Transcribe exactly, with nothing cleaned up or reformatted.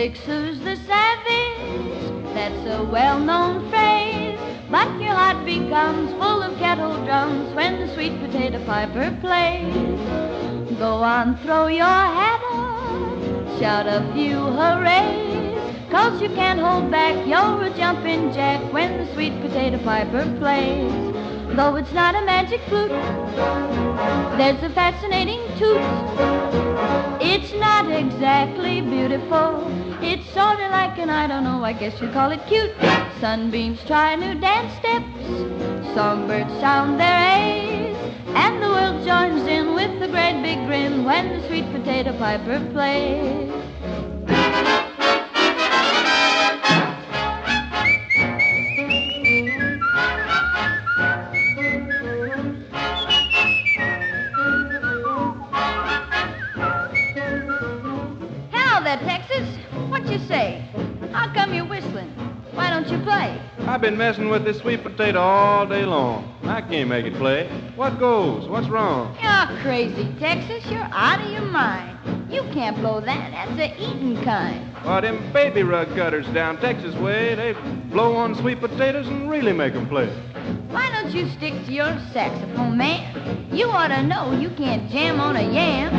Mixers the savage, that's a well-known phrase. But your heart becomes full of kettle drums when the sweet potato piper plays. Go on, throw your hat up, shout a few hoorays, 'cause you can't hold back, you're a jumping jack when the sweet potato piper plays. Though it's not a magic flute, there's a fascinating toot. It's not exactly beautiful, it's sorta like an, I don't know, I guess you'd call it cute. Sunbeams try new dance steps, songbirds sound their A's, and the world joins in with a great big grin when the sweet potato piper plays. Hello there, Texas. What you say? How come you're whistling? Why don't you play? I've been messing with this sweet potato all day long. I can't make it play. What goes? What's wrong? You're crazy, Texas. You're out of your mind. You can't blow that. That's the eating kind. Well, them baby rug cutters down Texas way, they blow on sweet potatoes and really make 'em play. Why don't you stick to your saxophone, man? You ought to know you can't jam on a yam.